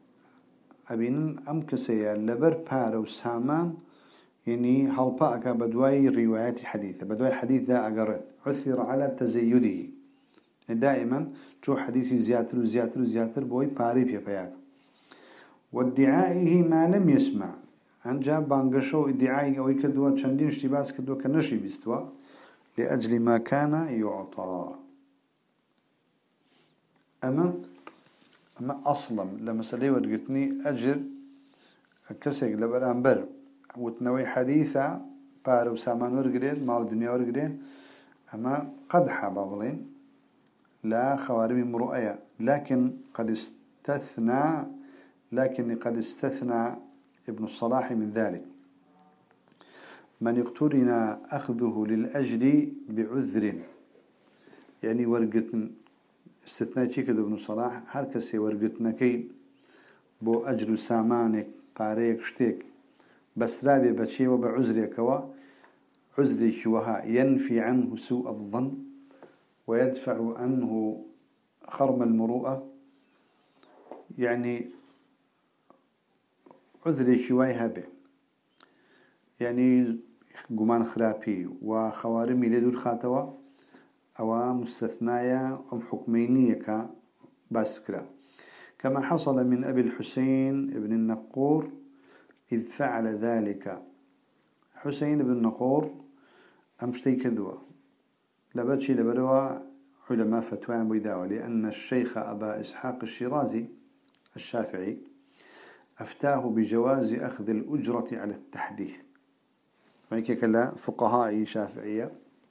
أم كسيا لبر بارا وسامان يعني هالبا أكا بدواي روايات حديثة بدواي حديث دا أقرت عثر على تزيده دائما جو حديثي زياتر بوي باري بيباياك وادعائه ما لم يسمع عن جاب بانقشو ادعائي أو يكدوا شندين اشتباس كدوا كنشي بيستوا لأجل ما كان يعطى أما أصلا لما سلي ورقتني أجر كسيك لبرامبر وتنوي حديثة بارو سامان ورقرين مال الدنيا ورقرين أما قد حبابلين لا خوارم مرؤية لكن قد استثنى ابن الصلاح من ذلك من اقترن أخذه للأجر بعذر يعني ورقتن استثناء شكل ابن الصلاح هركسي ورقتنا كي بو أجر سامانك باريك شتيك بس رابي بشي وبعذرك عذري شوها ينفي عنه سوء الظن ويدفع عنه خرم المروءة يعني عذري شوي هبه يعني قمان خرابي وخوارمي لدور خاتوا أو مستثنايا أم حكمينية كباسكرا كما حصل من أبي الحسين ابن النقور إذ فعل ذلك حسين بن النقور أمشتي كدوا لبرشي لبروا علماء فتوان بيداوا لأن الشيخ أبا إسحاق الشيرازي الشافعي أفتاه بجواز أخذ الأجرة على التحديث. فهيك كلا فقهاء شافعية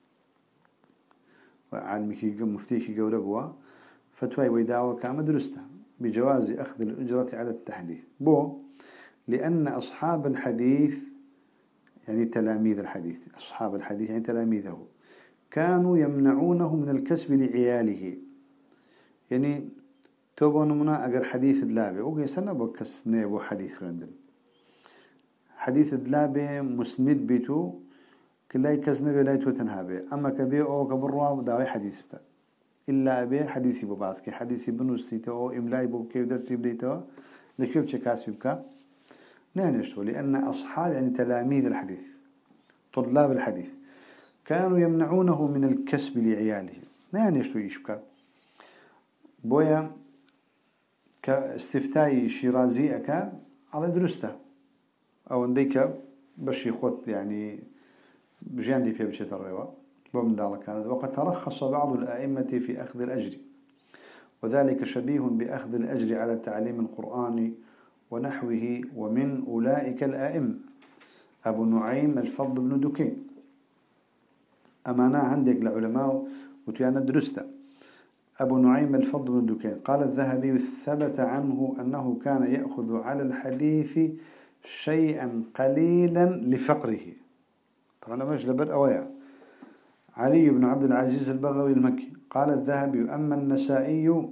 وعالمك مفتيك جوربوا فتوى ويداوا كام درسته بجواز أخذ الأجرة على التحديث لأن أصحاب الحديث يعني تلاميذ الحديث أصحاب الحديث يعني تلاميذه كانوا يمنعونه من الكسب لعياله. يعني توبون منا أجر حديث دلابي وقي سنة بكسني أبو حديث خندن حديث دلابي مسند بيتو كلاي كسنة بلاي توتنهابي أما كبي أو كبروا داوي حديث بك إلا أبي حديثي بباسكي حديثي بنوستيته أو إملاي بو كيف درسي بديته لكيف تكاسب بك نعنشتو لأن أصحاب يعني تلاميذ الحديث طلاب الحديث كانوا يمنعونه من الكسب لعياله نعنشتو يشبك بويا كاستفتاء شيرازي أكاد على درسته أو عندك بشي خط يعني بجاندي في بشة الروا ومن ذلك كانت وقد ترخص بعض الآئمة في أخذ الأجر وذلك شبيه بأخذ الأجر على تعليم القرآن ونحوه ومن أولئك الآئمة أبو نعيم الفضل بن دكين أمانا عندك العلماء وتيانا درسته أبو نعيم الفضل بن دكين قال الذهبي ثبت عنه أنه كان يأخذ على الحديث شيئا قليلا لفقره. طبعا مش لبر أويا علي بن عبد العزيز البغوي المكي قال الذهبي أما النسائي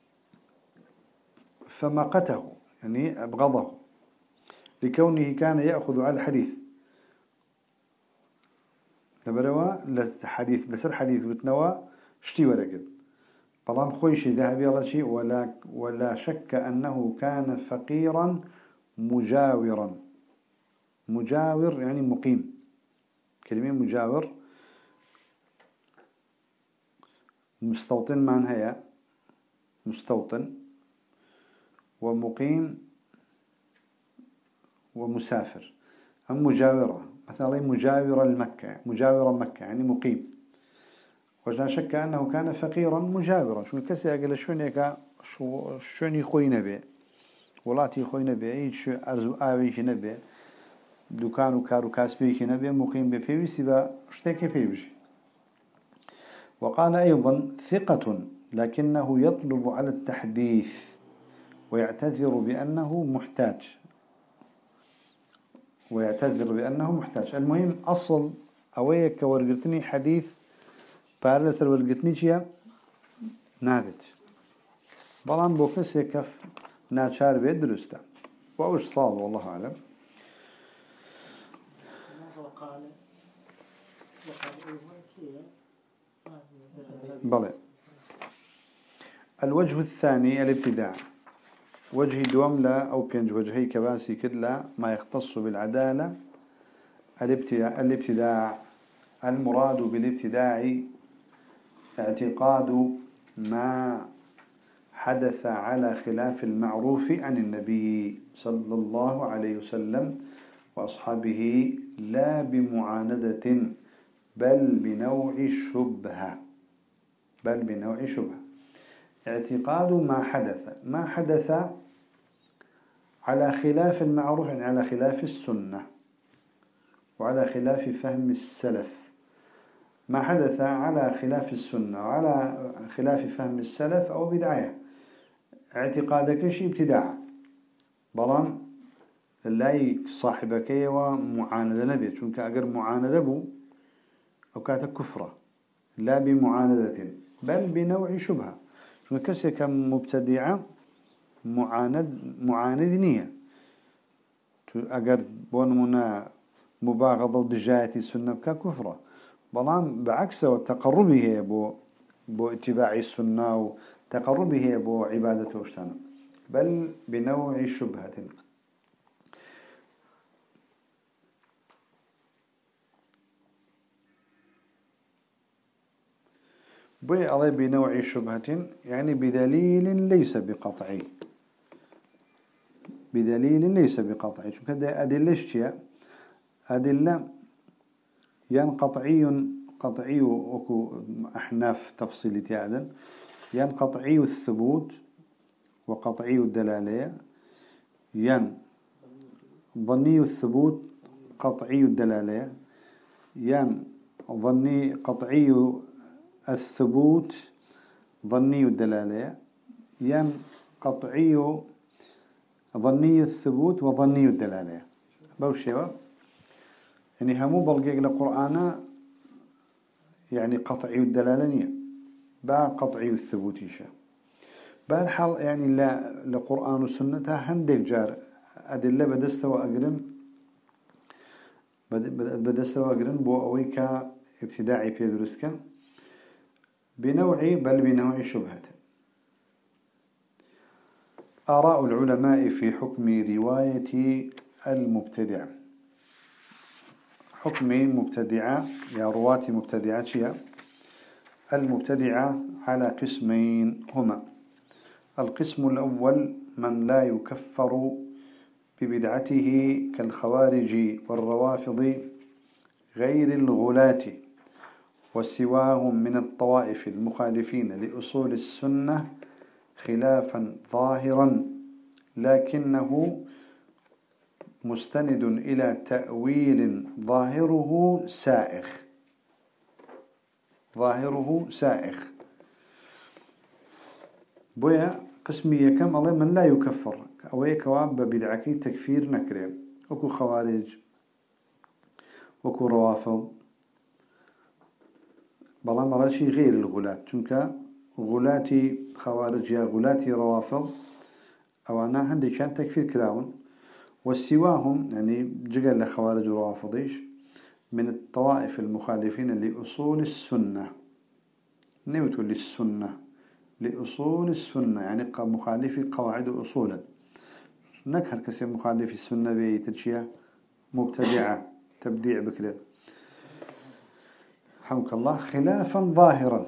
فمقته يعني أبغضه لكونه كان يأخذ على الحديث لبروا لسر حديث بتنوى شتي ورقد بلام خويشي ذهبي الله شيء ولا شك أنه كان فقيرا مجاورا. مجاور يعني مقيم كلمة مجاور مستوطن معناها هي مستوطن ومقيم ومسافر. أم مجاورة مثلا مجاورة لمكة مجاورة مكة يعني مقيم ولا شك أنه كان فقيرا مجاورا شو كسي أقل شو نيكا شوني خوي نبي ولاتي خوي نبي إيش أرزو آويش نبي دكان وكار وكاسبيك نبي مقيم ببيوي سبا اشتكي بيوش. وقال أيضا ثقة لكنه يطلب على التحديث ويعتذر بأنه محتاج. المهم أصل أويك ورقتني حديث بارلسر ورقتني شيا نابت بلان بوكس يكف ناتشار بيد درسته وأوش صال والله أعلم. بلى الوجه الثاني الابتداع وجه دوم لا أو بينج وجهي كباسي كلا ما يختص بالعدالة. الابتداع المراد بالابتداع اعتقاد ما حدث على خلاف المعروف عن النبي صلى الله عليه وسلم وأصحابه لا بمعاندة بل بنوع شبهة اعتقاد ما حدث على خلاف المعروف يعني على خلاف السنة وعلى خلاف فهم السلف. ما حدث على خلاف السنة وعلى خلاف فهم السلف أو بدعية اعتقادك شيء ابتداع بلان لا صاحبك ومعاندة نبي چونك أجر معاندة بو أو كانت كفرة لا بمعاندة بل بنوع شبهة شو كسي كم مبتدعة معاند نية أجر بونمنا مباغضة ودجاية السنة ككفرة بلان بعكس وتقربه بو اتباع السنة وتقربه بو عبادة وشتانا بل بنوع شبهة. بي علي بنوع شبهة يعني بدليل ليس بقطعي شو كده أدلة اشتيا أدلة يان قطعي وكو أحناف تفصيل تيادا، يان قطعي الثبوت وقطعي الدلالة، يان ظني الثبوت قطعي الدلالة، يان ظني قطعي الثبوت ظني الدلالة، يان قطعي ظني الثبوت وظني الدلالة. بوشيوا يعني همو بلقيق لقرآن يعني قطعي الدلالة نية با قطعي الثبوت إيشا بالحال يعني لا لقرآن وسنة هندك جار أدلة بدست وأقرن بو أويكا ابتداعي بيدرسكن بنوع شبهة. آراء العلماء في حكم رواية المبتدع. حكم مبتدعة يا رواة مبتدعة المبتدعة على قسمين هما: القسم الأول من لا يكفر ببدعته كالخوارج والروافض غير الغلاة وسواهم من الطوائف المخالفين لأصول السنة خلافا ظاهرا لكنه مستند إلى تأويل ظاهره سائغ. بويا قسمية كم الله من لا يكفر أو يكواب بدعكي تكفير نكرين وكو خوارج وكو روافض بلا مراشي غير الغلاة چونك غلاتي خوارج يا غلاتي روافض أو أنا عندي كان تكفير كلاون والسواهم يعني جقل لخوارج روافضيش من الطوائف المخالفين لأصول السنة نيوتو للسنة لأصول السنة يعني مخالفي قواعد أصولا نكهر كسي مخالفي السنة بيترشيا مبتدعة تبديع بكرة حمك الله خلافا ظاهرا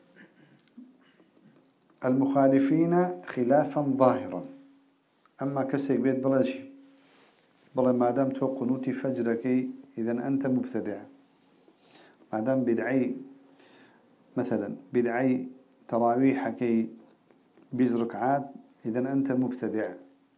المخالفين خلافا ظاهرا. أما كسي بيت بلاشي بلا ما دام تو قنوتي فجرك إذا أنت مبتدع ما دام بدعي مثلا بدعي تراويحك بيز ركعات إذا أنت مبتدع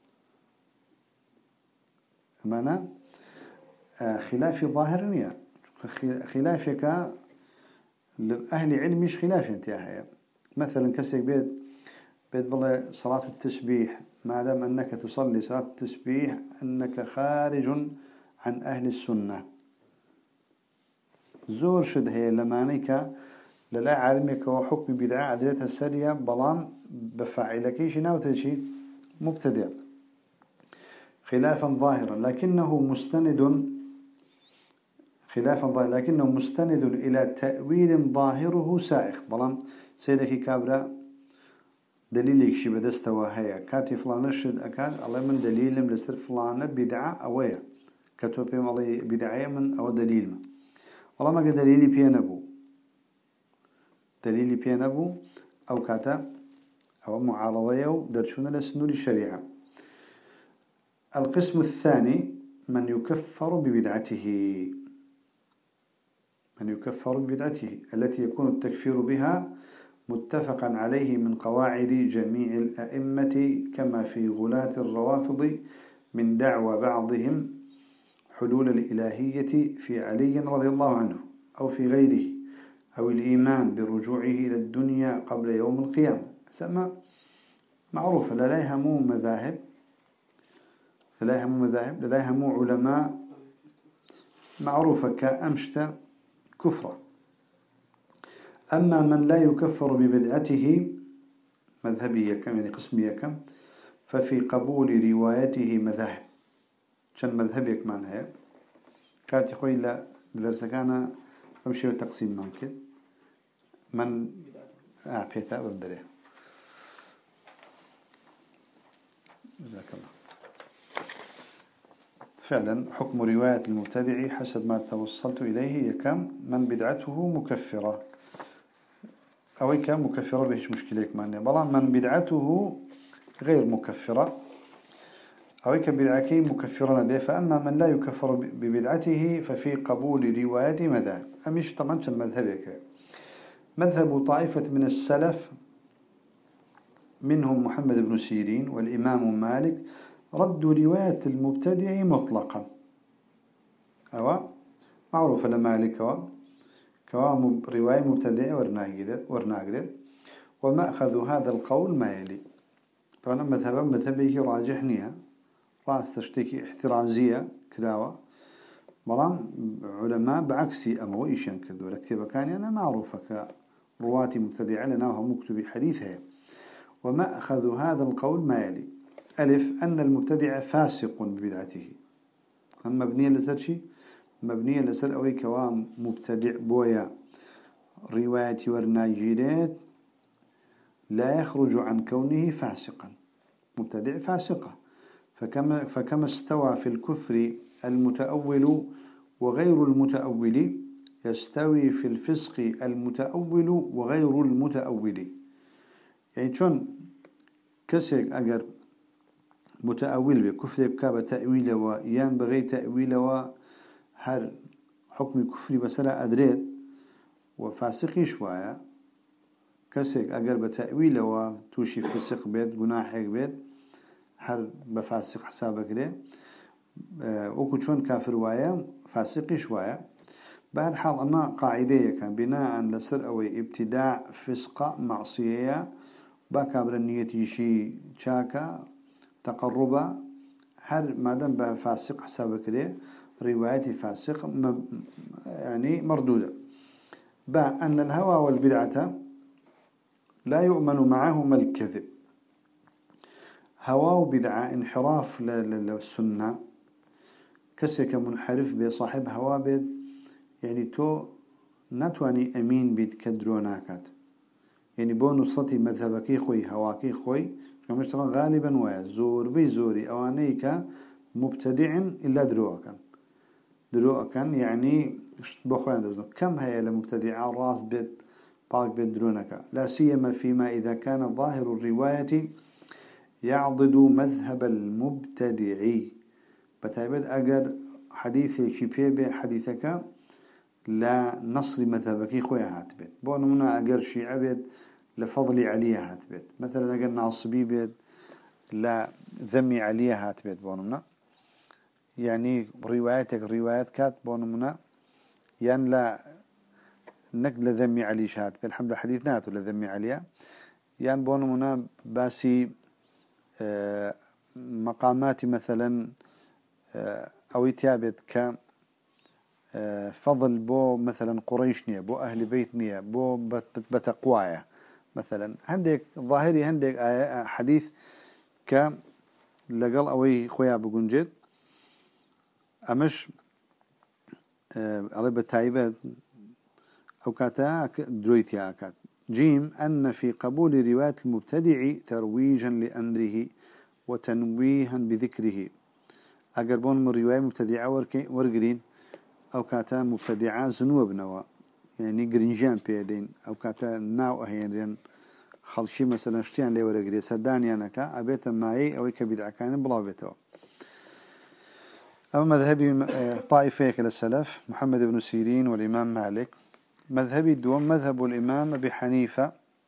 معنى خلاف ظاهر يا خلافك لأهل علم مش خلاف انتهاء مثلا كسك بيت بالله صلاة التسبيح ما دام أنك تصلي صلاة التسبيح أنك خارج عن أهل السنة زور شد هي لمانيك للا علمك وحكم بدعاء عدلتها السرية بلان بفاعلك شناو تشي مبتدع خلافا ظاهرا لكنه مستند إلى تأويل ظاهره سائغ بلان سيدك كابرا دليلك شي بدستوا هيا كاتي فلان رشد أكاد الله من دليل لسر فلان بدعة أويا كتوبي مالي بدعية من أو دليل من والله ما قد دليلي بينبو أو كاتا أو معارضية درشون لسنور الشريعة. القسم الثاني من يكفر ببدعته التي يكون التكفير بها متفقا عليه من قواعد جميع الأئمة كما في غلاة الروافض من دعوى بعضهم حلول الإلهية في علي رضي الله عنه أو في غيره أو الإيمان برجوعه إلى الدنيا قبل يوم القيامة. سمى معروفة لا يهموا مذاهب لا يهموا علماء معروفة كأمشت كفرة. أما من لا يكفر ببدعته مذهبية كم يعني قسمية كم ففي قبول روايته مذاهب شن مذهبك من هي كانت يقول لا درس كان بمشي تقسيم ممكن من بيتا بندري جزاك الله. فعلا حكم رواية المبتدع حسب ما توصلت إليه هي كم من بدعته مكفرة أو كم مكفرة بهش مشكلة كمان بلان من بدعته غير مكفرة أو كبدعكي مكفرنا به. فأما من لا يكفر ببدعته ففي قبول رواية مذاهب. أمش طبعا مذهبك مذهب طائفة من السلف منهم محمد بن سيرين والإمام مالك ردوا رواية المبتدع مطلقا. أو معروف لمالك رواية مبتدع ورناقرد. ومأخذ هذا القول ما يلي. طبعا مذهبه راجحنيها راس تشتكي احترازية كلاوة برام علماء بعكسي أمو إيشان كردو لكتابة كان أنا معروفة كرواتي مبتدعة لنا وهم مكتوب حديثها. ومأخذ هذا القول ما يلي: ألف أن المبتدع فاسق ببدعته. أما مبنية لسر شي مبنية لسر أوي كوام مبتدع بويا رواية ورناجيرات لا يخرج عن كونه فاسقا. مبتدع فاسقة. فكما استوى في الكفر المتأول وغير المتأول يستوي في الفسق المتأول وغير المتأول. يعني شون كسيك أجر متأول بكفر بكابة تأويله ويان بغي تأويله وهر حكم كفري بسلا أدريد وفاسقي شوية. كسيك أجر بتأويله وتوشي فسق بيت جناحك بيت هر بفاسق حسابك ليه وكو شون كافر وايا فاسقي شوية. بهالحال أما قاعدة كان بناء لسر أو ابتداع فسق معصية باكابر النية يشي شاكا تقربا هر مادام بفاسق حسابك ليه روايتي فاسق يعني مردودة. أن الهوى والبدعة لا يؤمن معهما الكذب. هوى وبدعة انحراف للسنة كسك منحرف بصاحب هوا بيد يعني تو نتواني أمين بيد كدروناكات. يعني بو نصتي مذهبكي خوي هواكي خوي كمشترى غالبا ويا زور بزوري أوانيك مبتدع إلا دروكا يعني بخوان دوزنو كم هي لمبتدعة راس بيد باك بيد درونك لا سيما فيما إذا كان ظاهر الرواية يعضد مذهب المبتدعي. بتعبد أجر حديثي شبيه حديثك لا نصر مذهبك خويا هاتبت بونمنا أجر شيعة بيت لفضل عليها هاتبت مثلا أجر ناصبي بيت لا ذمي عليها هاتبت بونمنا يعني روايات كات بونمنا يعني لا نقل ذمي علي شات بالحمد الحديث ناتو لذمي عليها يعني بونمنا باسي مقامات مثلا أو يتابت ك فضل بو مثلا قريش نية بو أهل بيت نية بو بتقوايا مثلا عندك ظاهري عندك حديث ك لقل أوي خويا بقنجد أمش على تايبة أو كاتا درويتيا كات. جيم أن في قبول رواية المبتدع ترويجا لأمره وتنويها بذكره. أقربون من رواية مبتدعة ورقرين أو كاتا مبتدعة زنوب نوا يعني قرنجان بيدين أو كاتا ناو أهيان خلشي مثلا اشتيان لي ورقري سرداني أنا كا أبيت معي أو كبدع كان بلا بيتو. أما مذهبي طائفة كالسلف محمد بن سيرين والإمام مالك. مذهبي الدوم مذهب الإمام أبي حنيفة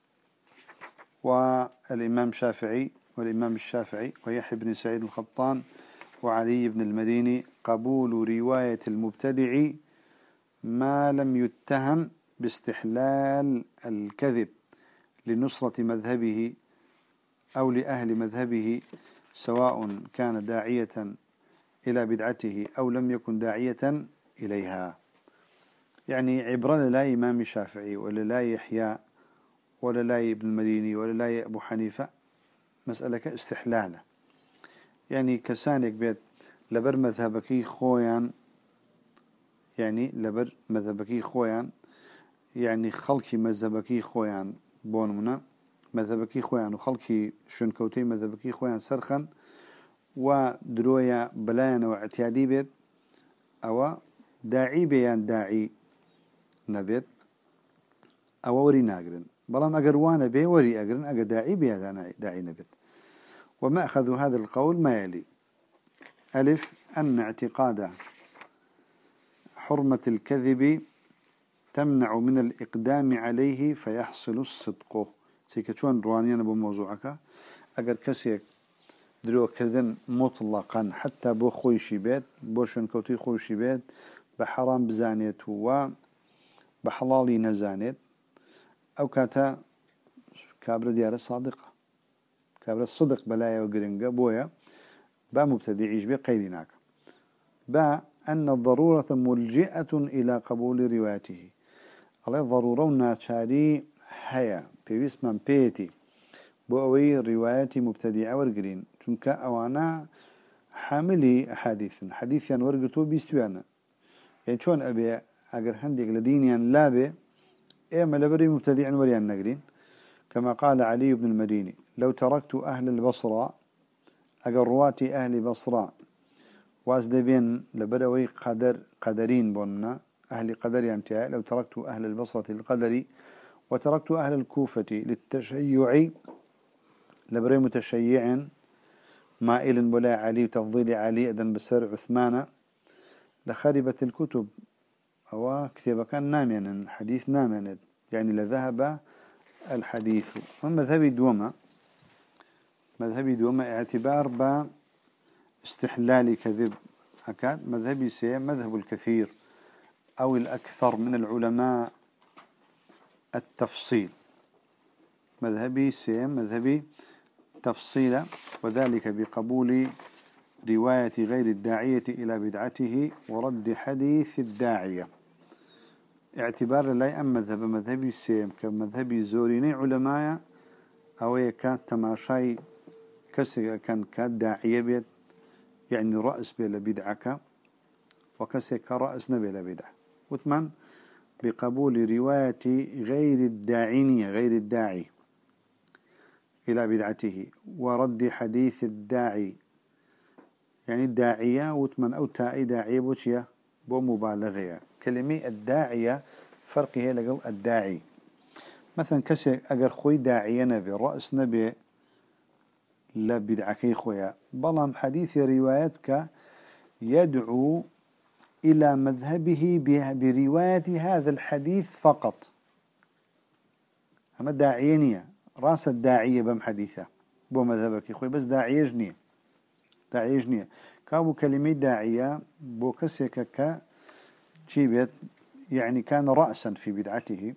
والإمام شافعي والإمام الشافعي ويحيى بن سعيد القطان وعلي بن المديني قبول رواية المبتدع ما لم يتهم باستحلال الكذب لنصرة مذهبه أو لأهل مذهبه سواء كان داعية إلى بدعته أو لم يكن داعية إليها. يعني عبرة لا إمام الشافعي ولا لا يحيى ولا لا ابن المديني ولا لا أبو حنيفة مسألة استحلالة. يعني كسانك بيت لبر مذهبكي خويا يعني لبر مذهبكي خويا يعني خلقي مذهبكي خويا بونمنا مذهبكي خويا وخلقي شنكوتي مذهبكي خويا سرخا ودرويا بلايا واعتيادي بيت أو داعي بيان داعي نبيت أو وري ناقرن بلام أجر وانا بي وري أجرن أجر داعي بيان داعي نبيت. وما أخذوا هذا القول ما يلي: ألف أن اعتقاد حرمة الكذب تمنع من الإقدام عليه فيحصل الصدق. سيكتشون روانيا بموضوعك أجر كسيك درو كذن مطلقا حتى بو خوي شبات بوشن كوتي خوي شبات بحرام بزانيت و بحلالي نزانيت أو كاتا كابر ديار الصادقة كابر الصدق بلايا وقرنقا بويا با مبتدعيش بقيدناك با أن الضرورة ملجئة إلى قبول روايته الله ضرورة وناتشاري هيا بيويس من بيتي بوأوي روايتي مبتدعة ورقرين چونك أوانا حاملي حديث يعني ورقتو بيستوانا يعني شون أبي أقر هندق لدينيان لابي إيما لبري مبتدعا وريان نقرين كما قال علي بن المديني لو تركت أهل البصرة أقر رواتي أهل بصرة وازدبين لبروي قدرين بنا أهل قدر ينتهي لو تركت أهل البصرة القدري وتركت أهل الكوفة للتشيع لبروي متشيع مائل ولا علي وتفضيل علي أذن بسر عثمان لخربت الكتب أو كتاب كان ناميا حديث ناميا يعني لذهب الحديث. ومذهبي دوما اعتبار باستحلال كذب أكاد مذهبي مذهب الكثير أو الأكثر من العلماء التفصيل مذهبي تفصيل وذلك بقبول رواية غير الداعية إلى بدعته ورد حديث الداعية اعتبار لا مذهبي كمذهبي زوريني علماء أو كان تماشاي كسر كان كداعية بيت يعني رأس بلا بدعك وكسر كرأس بلا بدعة وثمان بقبول رواية غير الداعي إلى بدعته ورد حديث الداعي يعني الداعية وثمان أو تاء داعية بوشية بمبالغة كلمة الداعية فرق هي لقل الداعي مثلا كسر أجر خوي داعية نبي رأس نبي لا بدعكي خويا بلام حديث روايتك يدعو إلى مذهبه برواية هذا الحديث فقط أما داعية راس الداعية بم حديثه بو مذهبك خوي بس داعية جنية كابو كلمة داعية بو كسيك جيبت يعني كان رأسا في بدعته.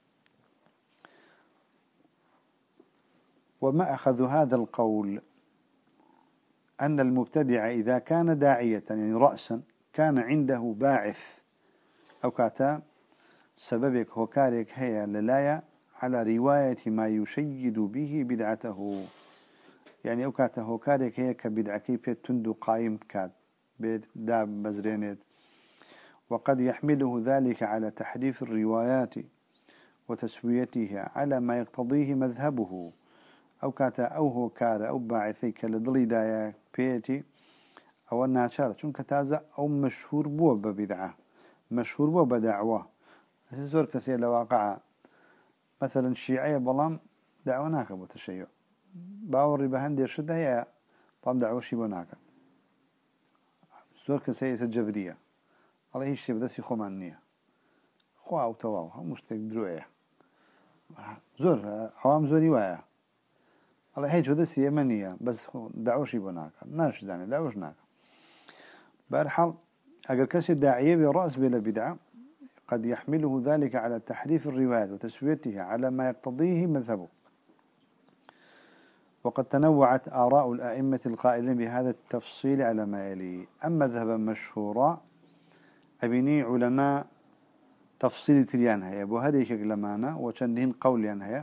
وما أخذ هذا القول أن المبتدع إذا كان داعية يعني رأسا كان عنده باعث أو كاتا سببك هو كارك هي للايا على رواية ما يشيد به بدعته يعني أو كاتا هو كارك هي كبدعكي بيت تندو قائم كات بيت داب مزرينيت وقد يحمله ذلك على تحريف الروايات وتسويتها على ما يقتضيه مذهبه أو كاتا أو هو كار أو باعثي كالدلي دايا بيتي أو أنها شارة شون كتازة أو مشهور بو ببدعة مشهور بو بدعوة زور كسي لواقع مثلا الشيعية بلام دعوناك أبو تشيع باوري بهندي الشدة هي بلام دعوة شي بوناك زور كسي الجبرية الله هيش بدسي خمانية خوا أو تواو مشتك دروية زور حوام زوري وايا الله هيج هذا سيمانية بس دعوش يبوناك ناش زاني دعوش ناك بارحال أجر كسي الداعية برأس بلا بدعة قد يحمله ذلك على تحريف الروايات وتسويتها على ما يقتضيه مذهبه. وقد تنوعت آراء الأئمة القائلين بهذا التفصيل على ما يلي. أما مذهبا مشهورا أبني علماء تفصيل تريان هيا بوهذه شكل معنا وشندهن قوليان هيا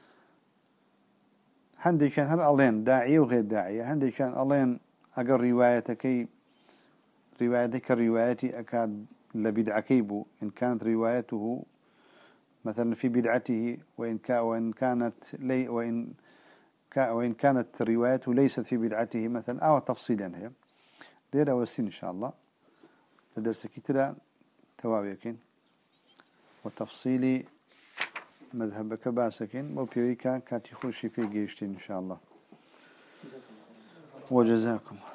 هندي كان هل ألين داعية وغير داعية هندي كان ألين أقر روايتك روايتي أكاد لبدعكيبو إن كانت روايته مثلا في بدعته وإن كانت روايته ليست في بدعته مثلا أو تفصيلا هي دير أوسين إن شاء الله لدرس كتير توابيكين وتفصيلي مذهبك باسكين وبيويكا كاتي خوشي في جيشتين إن شاء الله وجزاكم